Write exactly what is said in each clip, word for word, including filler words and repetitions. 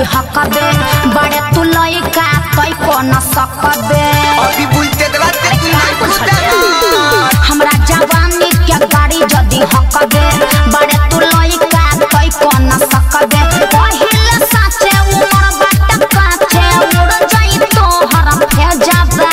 हकबे बड़े तू लइका तई को न सकबे अभी बुलते देवा ते तू ना कुछ हमरा जवानी के गाड़ी जदी हकबे बड़े तू लइका तई को न सकबे पहिले साचे उमर बाट काचे उड़ जाई तो हर फे जाबे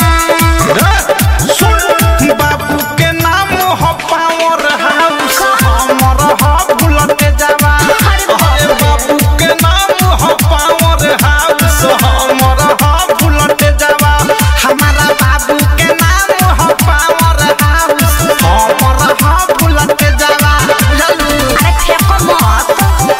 सुन बाबू के नाम हो पावर हाउस हमर हो भूलते जावा अरे बाबू के नाम हो पावर हाउस हमर हो भूलते जावा हमारा बाबू के नाम हो पावर हाउस हमर हो भूलते जावा बुझलू अरे फेंको मत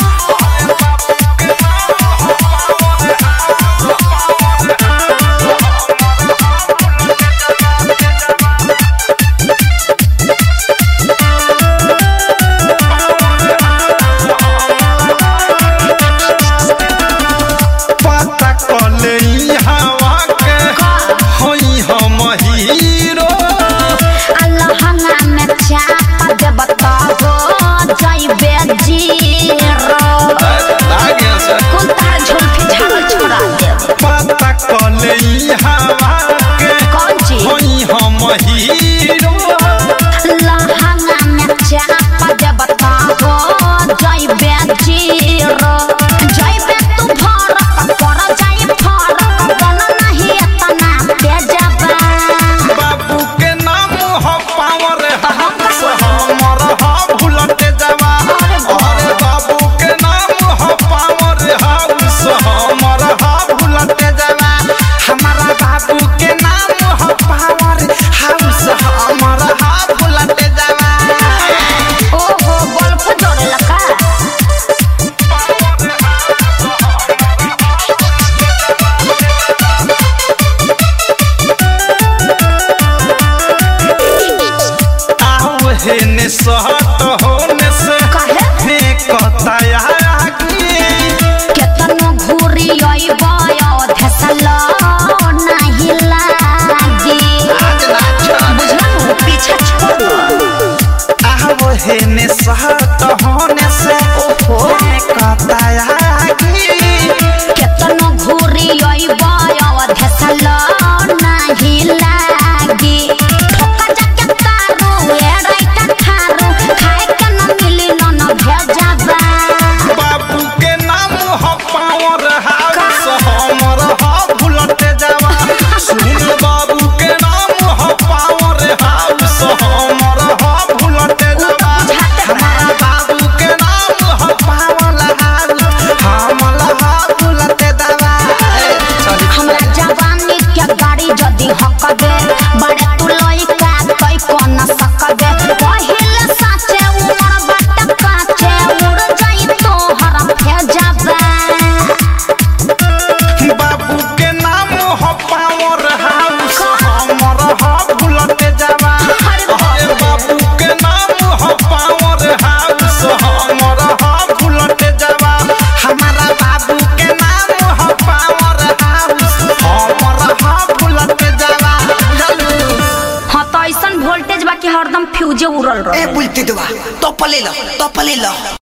पता कले ई हवा के होई हम हीरो अल्लाहंगा में चाप दे बताओ जाइबे जीरो आगे से कौन तार झुलफी झाड़ छोड़ा दे पता कले ई हवा के कौन चीज होई हम हीरो लहंगा में चाप दे बताओ जाइबे जीरो जाइबे तू भरक पर जाई फरक बन नहीं इतना तेजबा बाबू के नाम हो पावर हाउस हमर हो भूलते जावा अरे बाबू के नाम हो पावर हाउस हमर हो भूलते जावा हमारा बाबू के नाम हो पावर हाउस हमारा हो भूलते जावा ओहो बल्ब जोड़े लगा आओ हेने सहट होने से काहे फेंकता आगे केतनो घूरी आइबा धसल नहीं लागी आज ना छोड़ बुझला पीछे छोड़ आओ हेने सहत होने से ओहो कहता आगे केतनो घूरी आइबा धसल नहीं लागी ठोका जाके तारू ए राइट खारू खाए के न मिली न भेजाबा बाबू के नाम हो पावर हाउस हमर हो भूलते जावा सुन बाबू के नाम हो पावर हाउस हमर हो भूलते जावा हमारा बाबू के नाम हो पावर हाउस हमारा हो भूलते जावा हमरा जवानी के गाड़ी जदी हकबे बड़े तू लइका तई को न सकबे पहिले साचे उमर बाट काचे उड़ जाई तो हर फे जाबे बाबू के नाम हो पावर हाउस हमर हो भूलते जावा अरे बाबू के नाम हो पावर हाउस हमर हो भूलते जावा हमारा बाबू के नाम हो पावर हाउस हमर हो भूलते जावा बुझलू हां तो ऐसन वोल्टेज बाकी हरदम फ्यूजे उड़ल रहे ए बुलते देवा तो पले लो तो पले लो